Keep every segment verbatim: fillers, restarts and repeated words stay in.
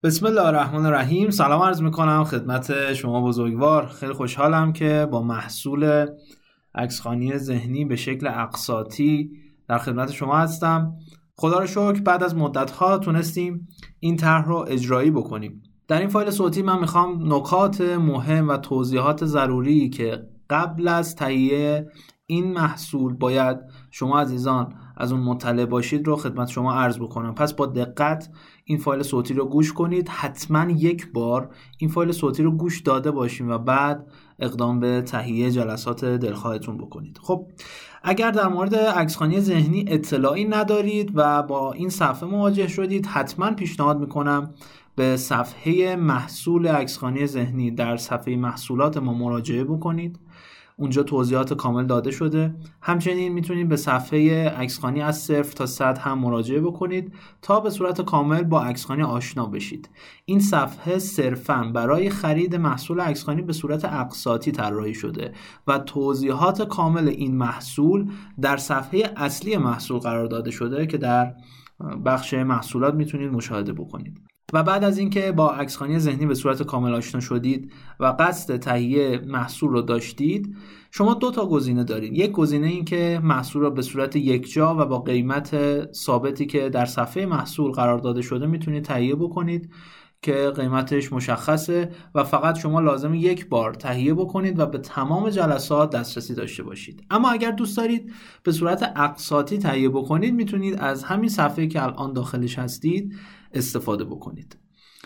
بسم الله الرحمن الرحیم. سلام عرض میکنم خدمت شما بزرگوار. خیلی خوشحالم که با محصول عکسخوانی ذهنی به شکل اقساطی در خدمت شما هستم. خدا رو شکر بعد از مدت‌ها تونستیم این طرح رو اجرایی بکنیم. در این فایل صوتی من میخوام نکات مهم و توضیحات ضروری که قبل از تهیه این محصول باید شما عزیزان از اون مطلع باشید رو خدمت شما عرض بکنم. پس با دقت این فایل صوتی رو گوش کنید. حتما یک بار این فایل صوتی رو گوش داده باشیم و بعد اقدام به تهیه جلسات دلخواهتون بکنید. خب اگر در مورد عکسخوانی ذهنی اطلاعی ندارید و با این صفحه مواجه شدید، حتما پیشنهاد میکنم به صفحه محصول عکسخوانی ذهنی در صفحه محصولات ما مراجعه بکنید. اونجا توضیحات کامل داده شده. همچنین میتونید به صفحه عکسخوانی از صفر تا صد هم مراجعه بکنید تا به صورت کامل با عکسخوانی آشنا بشید. این صفحه صرفاً برای خرید محصول عکسخوانی به صورت اقساطی طراحی شده و توضیحات کامل این محصول در صفحه اصلی محصول قرار داده شده که در بخش محصولات میتونید مشاهده بکنید. و بعد از اینکه با عکسخوانی ذهنی به صورت کامل آشنا شدید و قصد تهیه محصول رو داشتید، شما دو تا گزینه دارید. یک گزینه این که محصول رو به صورت یکجا و با قیمت ثابتی که در صفحه محصول قرار داده شده میتونید تهیه بکنید که قیمتش مشخصه و فقط شما لازم یک بار تهیه بکنید و به تمام جلسات دسترسی داشته باشید. اما اگر دوست دارید به صورت اقساطی تهیه بکنید، میتونید از همین صفحه که الان داخلش هستید استفاده بکنید.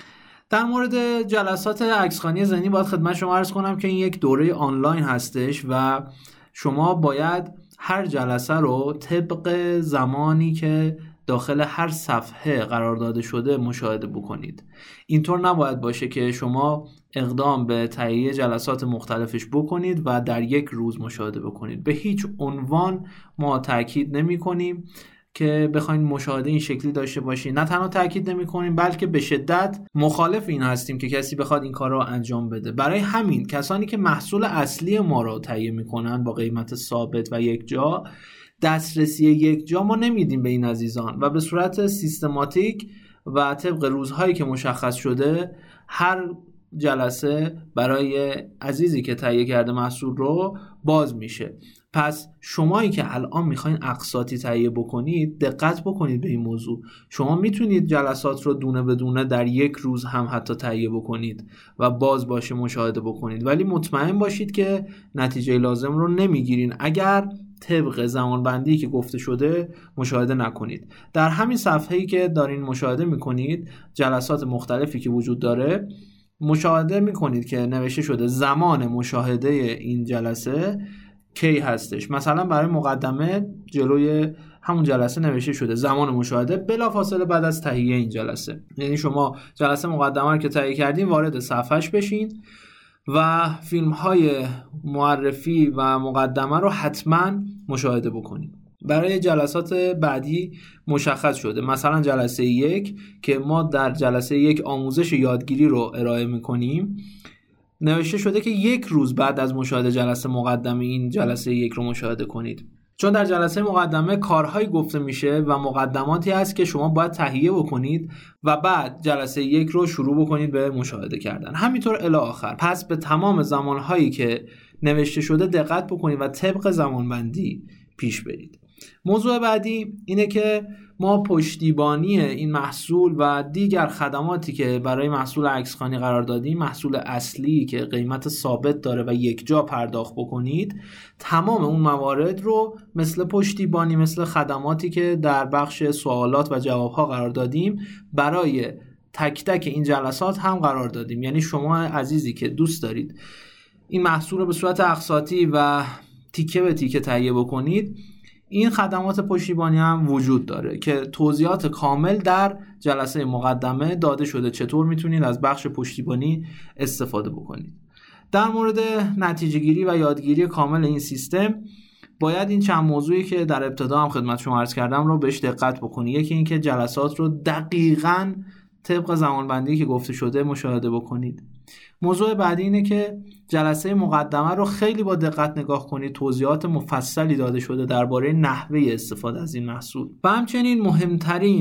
در مورد جلسات عکسخوانی ذهنی باید خدمت شما عرض کنم که این یک دوره آنلاین هستش و شما باید هر جلسه رو طبق زمانی که داخل هر صفحه قرار داده شده مشاهده بکنید. اینطور نباید باشه که شما اقدام به تهیه جلسات مختلفش بکنید و در یک روز مشاهده بکنید. به هیچ عنوان ما تاکید نمی کنیم که بخواید مشاهده این شکلی داشته باشید. نه تنها تاکید نمی کنیم بلکه به شدت مخالف این هستیم که کسی بخواد این کار رو انجام بده. برای همین کسانی که محصول اصلی ما رو تهیه میکنن با قیمت ثابت و یک جا، دسترسی یک جا ما نمیدیم به این عزیزان و به صورت سیستماتیک و طبق روزهایی که مشخص شده هر جلسه برای عزیزی که تهیه کرده محصول رو باز میشه. پس شمایی که الان میخواین اقساطی تهیه بکنید دقت بکنید به این موضوع. شما میتونید جلسات رو دونه به دونه در یک روز هم حتی تهیه بکنید و باز باشه مشاهده بکنید، ولی مطمئن باشید که نتیجه لازم رو نمیگیرین اگر طبق زمانبندی که گفته شده مشاهده نکنید. در همین صفحه‌ای که دارین مشاهده میکنید جلسات مختلفی که وجود داره مشاهده میکنید که نوشته شده زمان مشاهده این جلسه کی هستش. مثلا برای مقدمه جلوی همون جلسه نوشته شده زمان مشاهده بلافاصله بعد از تهیه این جلسه. یعنی شما جلسه مقدمه رو که تهیه کردین وارد صفحهش بشین و فیلم های معرفی و مقدمه رو حتما مشاهده بکنید. برای جلسات بعدی مشخص شده مثلا جلسه یک که ما در جلسه یک آموزش یادگیری رو ارائه میکنیم، نوشته شده که یک روز بعد از مشاهده جلسه مقدمه این جلسه یک رو مشاهده کنید. چون در جلسه مقدمه کارهایی گفته میشه و مقدماتی هست که شما باید تهیه بکنید و بعد جلسه یک رو شروع بکنید به مشاهده کردن، همینطور الی آخر. پس به تمام زمانهایی که نوشته شده دقت بکنید و طبق زمانبندی پیش برید. موضوع بعدی اینه که ما پشتیبانی این محصول و دیگر خدماتی که برای محصول عکسخوانی قرار دادیم، محصول اصلی که قیمت ثابت داره و یک جا پرداخت بکنید، تمام اون موارد رو مثل پشتیبانی، مثل خدماتی که در بخش سوالات و جوابها قرار دادیم برای تک تک این جلسات هم قرار دادیم. یعنی شما عزیزی که دوست دارید این محصول رو به صورت اقساطی و تیکه به تیکه تهیه بکنید، این خدمات پشتیبانی هم وجود داره که توضیحات کامل در جلسه مقدمه داده شده چطور میتونید از بخش پشتیبانی استفاده بکنید. در مورد نتیجه گیری و یادگیری کامل این سیستم باید این چند موضوعی که در ابتدا هم خدمت شما عرض کردم رو بهش دقت بکنید. یکی این که جلسات رو دقیقاً طبق زمانبندی که گفته شده مشاهده بکنید. موضوع بعدی اینه که جلسه مقدمه رو خیلی با دقت نگاه کنید. توضیحات مفصلی داده شده درباره نحوه استفاده از این محصول و همچنین مهمترین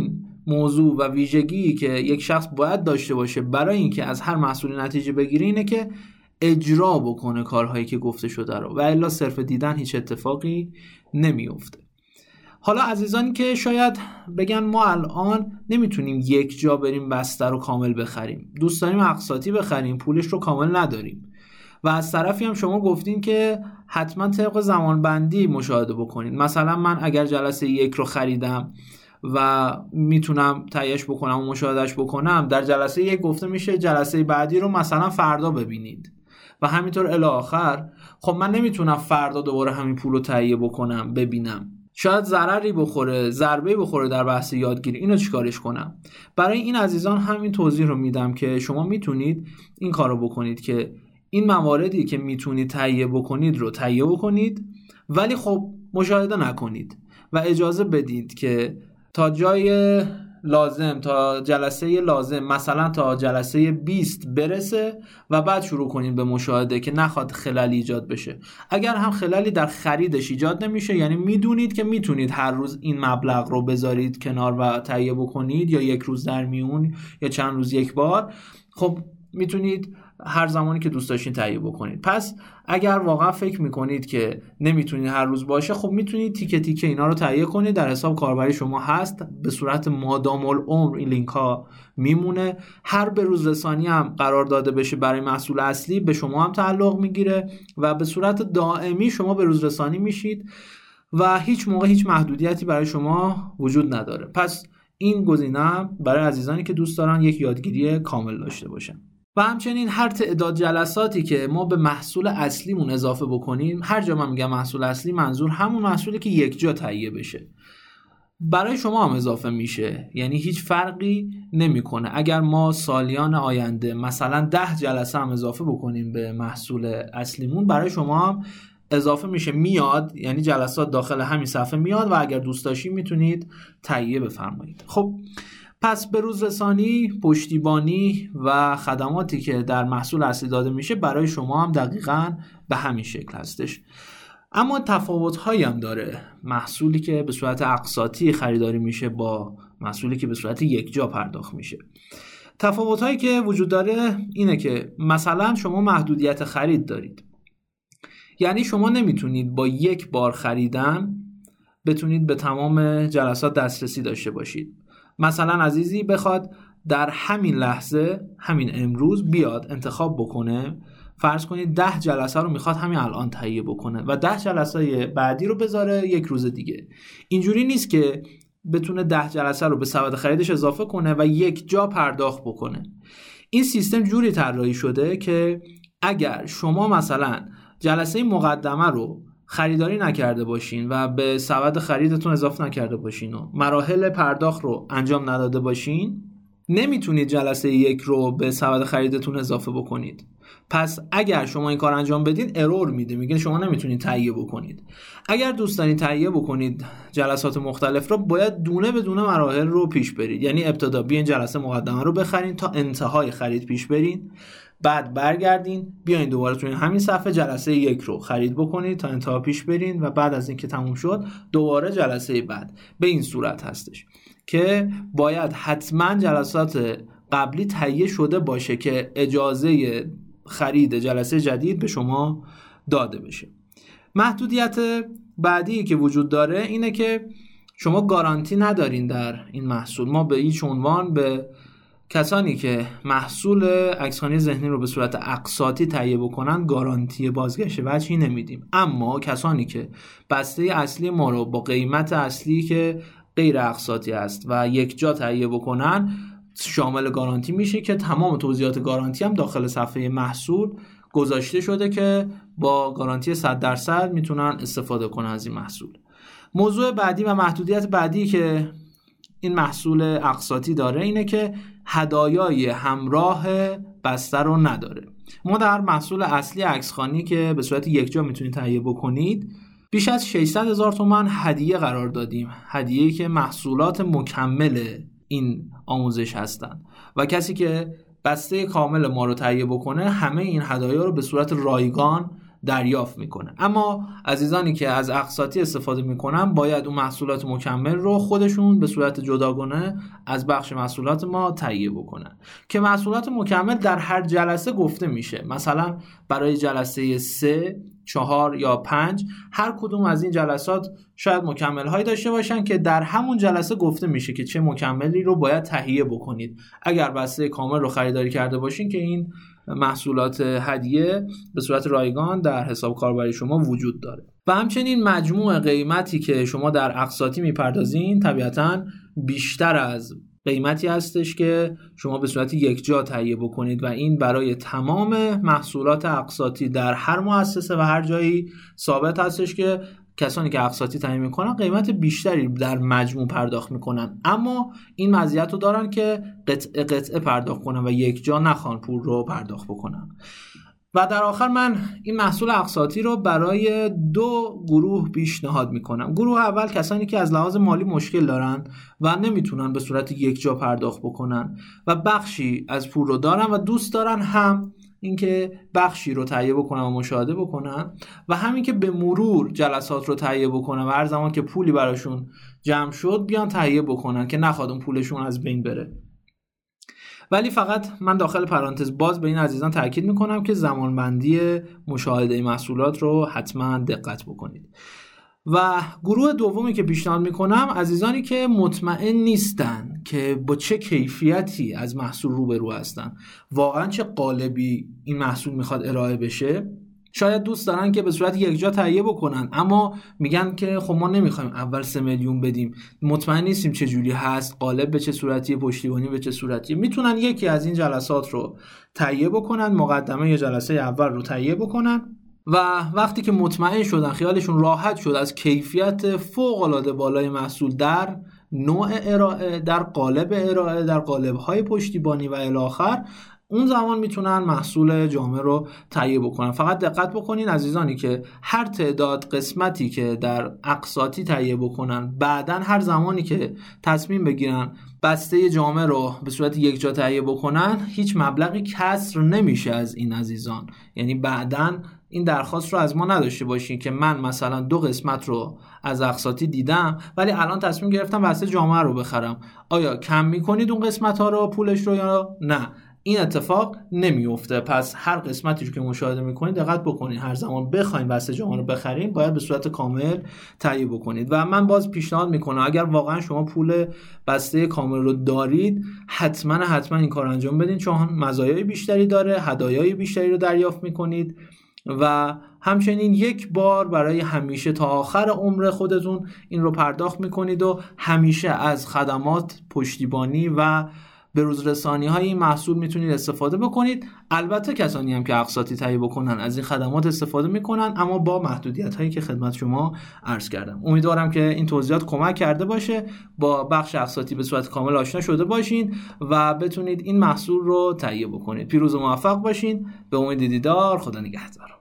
موضوع و ویژگی که یک شخص باید داشته باشه برای اینکه از هر محصولی نتیجه بگیره اینه که اجرا بکنه کارهایی که گفته شده رو، و الا صرف دیدن هیچ اتفاقی نمیفته. حالا عزیزانی که شاید بگن ما الان نمیتونیم یک جا بریم بستر رو کامل بخریم، دوست داریم اقساطی بخریم، پولش رو کامل نداریم، و از طرفی هم شما گفتین که حتما طبق زمان بندی مشاهده بکنید. مثلا من اگر جلسه یک رو خریدم و میتونم تهیه‌اش بکنم و مشاهدهش بکنم، در جلسه یک گفته میشه جلسه بعدی رو مثلا فردا ببینید و همینطور الی آخر. خب من نمیتونم فردا دوباره همین پول رو تهیه بکنم ببینم، شاید ضرری بخوره، ضربه بخوره در بحث یادگیری. اینو چیکارش کنم؟ برای این عزیزان همین توضیح رو میدم که شما میتونید این کارو بکنید که این مواردی که میتونید تهیه بکنید رو تهیه بکنید، ولی خب مشاهده نکنید و اجازه بدید که تا جای لازم، تا جلسه لازم، مثلا تا جلسه بیست برسه و بعد شروع کنید به مشاهده که نخواد خلالی ایجاد بشه. اگر هم خلالی در خریدش ایجاد نمیشه، یعنی میدونید که میتونید هر روز این مبلغ رو بذارید کنار و تهیه بکنید، یا یک روز در میون یا چند روز یک بار، خب میتونید هر زمانی که دوست داشتین تهیه بکنید. پس اگر واقعا فکر میکنید که نمیتونید هر روز باشه، خب میتونید تیکه تیکه اینا رو تهیه کنید، در حساب کاربری شما هست، به صورت مادام العمر این لینک ها میمونه. هر به روز رسانی هم قرار داده بشه برای محصول اصلی به شما هم تعلق میگیره و به صورت دائمی شما به روز رسانی میشید و هیچ موقع هیچ محدودیتی برای شما وجود نداره. پس این گزینه برای عزیزانی که دوست دارن یک یادگیری کامل داشته باشن. و همچنین هر تعداد جلساتی که ما به محصول اصلیمون اضافه بکنیم، هر جا من میگم محصول اصلی منظور همون محصولی که یک جا تهیه بشه، برای شما هم اضافه میشه، یعنی هیچ فرقی نمیکنه. اگر ما سالیان آینده مثلا ده جلسه هم اضافه بکنیم به محصول اصلیمون، برای شما هم اضافه میشه، میاد، یعنی جلسات داخل همین صفحه میاد و اگر دوست داشتید میتونید تهیه بفرمایید. خب پس به روز رسانی، پشتیبانی و خدماتی که در محصول اصلی داده میشه برای شما هم دقیقاً به همین شکل هستش. اما تفاوت‌هایی هم داره محصولی که به صورت اقساطی خریداری میشه با محصولی که به صورت یک جا پرداخت میشه. تفاوت‌هایی که وجود داره اینه که مثلا شما محدودیت خرید دارید، یعنی شما نمیتونید با یک بار خریدن بتونید به تمام جلسات دسترسی داشته باشید. مثلا عزیزی بخواد در همین لحظه، همین امروز بیاد انتخاب بکنه، فرض کنید ده جلسه رو میخواد همین الان تهیه بکنه و ده جلسه بعدی رو بذاره یک روز دیگه. اینجوری نیست که بتونه ده جلسه رو به سبد خریدش اضافه کنه و یک جا پرداخت بکنه. این سیستم جوری طراحی شده که اگر شما مثلا جلسه مقدمه رو خریداری نکرده باشین و به سبد خریدتون اضافه نکرده باشین و مراحل پرداخت رو انجام نداده باشین، نمیتونید جلسه یک رو به سبد خریدتون اضافه بکنید. پس اگر شما این کار انجام بدین ارور میده، میگه شما نمیتونید تهیه بکنید. اگر دوست دارین تهیه بکنید جلسات مختلف رو، باید دونه به دونه مراحل رو پیش برید. یعنی ابتدا بیاین جلسه مقدمه رو بخرین تا انتهای خرید پیش برین، بعد برگردین بیاین دوباره توی همین صفحه جلسه یک رو خرید بکنید تا انتها پیش برین و بعد از اینکه تموم شد دوباره جلسه بعد. به این صورت هستش که باید حتما جلسات قبلی تهیه شده باشه که اجازه خرید جلسه جدید به شما داده بشه. محدودیت بعدی که وجود داره اینه که شما گارانتی ندارین در این محصول. ما به هیچ عنوان به کسانی که محصول عکسخوانی ذهنی رو به صورت اقساطی تهیه بکنن گارانتی بازگشت وجهی نمیدیم، اما کسانی که بسته اصلی ما رو با قیمت اصلی که غیر اقساطی است و یک جا تهیه بکنن شامل گارانتی میشه که تمام توضیحات گارانتی هم داخل صفحه محصول گذاشته شده که با گارانتی صد درصد میتونن استفاده کنن از این محصول. موضوع بعدی و محدودیت بعدی که این محصول اقساطی داره اینه که هدایای همراه بسته رو نداره. ما در محصول اصلی عکسخوانی که به صورت یک جا میتونید تهیه بکنید بیش از ششصد هزار تومان هدیه قرار دادیم، هدیه‌ای که محصولات مکمل این آموزش هستند و کسی که بسته کامل ما رو تهیه بکنه همه این هدایا رو به صورت رایگان دریافت میکنه. اما عزیزانی که از اقساطی استفاده میکنن باید اون محصولات مکمل رو خودشون به صورت جداگانه از بخش محصولات ما تهیه بکنن که محصولات مکمل در هر جلسه گفته میشه. مثلا برای جلسه سه، چهار یا پنج هر کدوم از این جلسات شاید مکمل هایی داشته باشن که در همون جلسه گفته میشه که چه مکملی رو باید تهیه بکنید. اگر بسته کامل رو خریداری کرده باشین که این محصولات هدیه به صورت رایگان در حساب کاربری شما وجود داره. و همچنین مجموع قیمتی که شما در اقساطی میپردازین طبیعتاً بیشتر از قیمتی هستش که شما به صورت یکجا تهیه بکنید و این برای تمام محصولات اقساطی در هر مؤسسه و هر جایی ثابت هستش که کسانی که اقساطی تهیه میکنن قیمت بیشتری در مجموع پرداخت میکنن، اما این مزیت رو دارن که قطعه قطعه پرداخت کنن و یکجا نخوان پول رو پرداخت بکنن. و در آخر من این محصول اقساطی رو برای دو گروه پیشنهاد میکنم. گروه اول کسانی که از لحاظ مالی مشکل دارن و نمیتونن به صورت یکجا پرداخت بکنن و بخشی از پول رو دارن و دوست دارن هم اینکه بخشی رو تهیه بکنن و مشاهده بکنن و همین که به مرور جلسات رو تهیه بکنن و هر زمان که پولی براشون جمع شد بیان تهیه بکنن که نخواد اون پولشون از بین بره. ولی فقط من داخل پرانتز باز به این عزیزان تاکید میکنم که زمانبندی مشاهده محصولات رو حتما دقت بکنید. و گروه دومی که پیشنهاد میکنم عزیزانی که مطمئن نیستن که با چه کیفیتی از محصول روبرو هستن، واقعا چه قالبی این محصول میخواد ارائه بشه. شاید دوست دارن که به صورت یکجا تهیه بکنن اما میگن که خب ما نمیخوایم اول سه میلیون بدیم، مطمئن نیستیم چه جوری هست، قالب به چه صورتی، پشتیبانی به چه صورتی. میتونن یکی از این جلسات رو تهیه بکنن، مقدمه یا جلسه اول رو تهیه بکنن و وقتی که مطمئن شدن، خیالشون راحت شد از کیفیت فوق العاده بالای محصول در نوع ارائه، در قالب ارائه، در قالب‌های پشتیبانی و الی آخر، اون زمان میتونن محصول جامع رو تهیه بکنن. فقط دقت بکنین عزیزانی که هر تعداد قسمتی که در اقساطی تهیه بکنن بعدن هر زمانی که تصمیم بگیرن بسته جامع رو به صورت یکجا تهیه بکنن هیچ مبلغی کسر نمیشه از این عزیزان. یعنی بعدن این درخواست رو از ما نداشته باشین که من مثلا دو قسمت رو از اقساطی دیدم ولی الان تصمیم گرفتم بسته جامع رو بخرم، آیا کم میکنید اون قسمت ها رو پولش رو یا نه؟ این اتفاق نمیفته. پس هر قسمتی رو که مشاهده میکنید دقت بکنید، هر زمان بخواید بسته جامع رو بخرید باید به صورت کامل تهیه بکنید. و من باز پیشنهاد میکنم اگر واقعا شما پول بسته کامل رو دارید حتما حتما این کار انجام بدین، چون مزایای بیشتری داره، هدایای بیشتری رو دریافت میکنید و همچنین یک بار برای همیشه تا آخر عمر خودتون این رو پرداخت میکنید و همیشه از خدمات پشتیبانی و به روز رسانی های این محصول میتونید استفاده بکنید. البته کسانی هم که اقساطی تهیه بکنن از این خدمات استفاده میکنن اما با محدودیت هایی که خدمت شما عرض کردم. امیدوارم که این توضیحات کمک کرده باشه، با بخش اقساطی به صورت کامل آشنا شده باشین و بتونید این محصول رو تهیه بکنید. پیروز و موفق باشین. به امید دیدار. خدا نگهدار.